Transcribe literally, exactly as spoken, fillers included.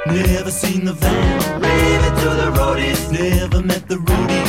Never seen the van. Leave it to the roadies. Never met the roadies.